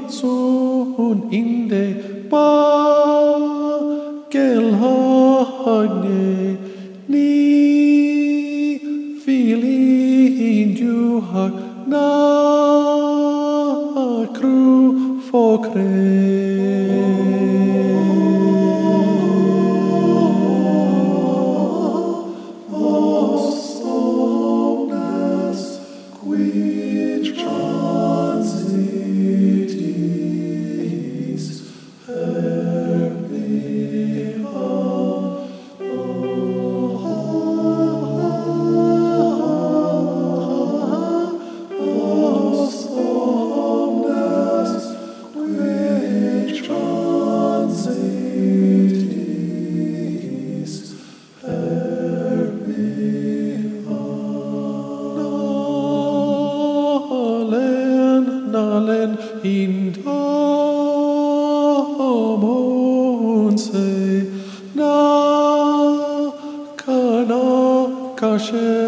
sun inde bakelhagne ni filin juhak na kru fokre. Quid transitis per viva os omnes quid transitis per viva Nalen in damonse na kana kashe